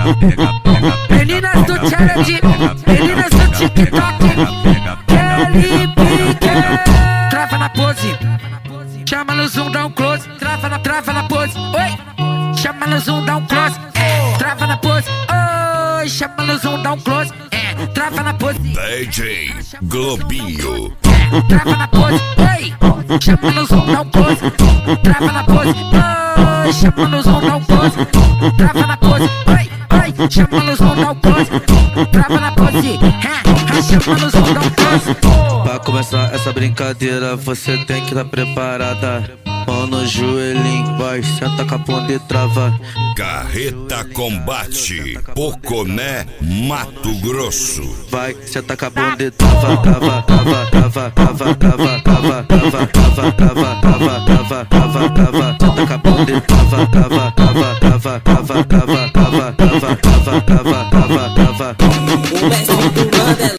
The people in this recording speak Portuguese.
Meninas do challenge, meninas do TikTok, Kelly Pique. Trava na pose, chama no zoom, dá um close. Trava na pose, oi. Chama no zoom, dá um close. Trava na pose, oi. Chama no zoom, dá um close. Trava na pose. DJ Globinho. Trava na pose, oi. Chama no zoom, dá um close. Trava na pose, oi. Chama no zoom, dá um close. Trava na pose, oi. Chama no zoom, dá um close. Trava na pose, chama no zoom, dá um close. Pra começar essa brincadeira, você tem que estar preparada. Mão no joelhinho, vai, senta com a bunda e trava. Carreta Combate, Poconé, Mato Grosso. Vai, senta com a bunda e trava, trava, trava, trava, trava, trava, trava, trava, trava, trava, trava, trava, trava, trava. Senta com a bunda e trava, trava, trava, trava, trava, trava, trava, trava, trava, trava, trava, trava.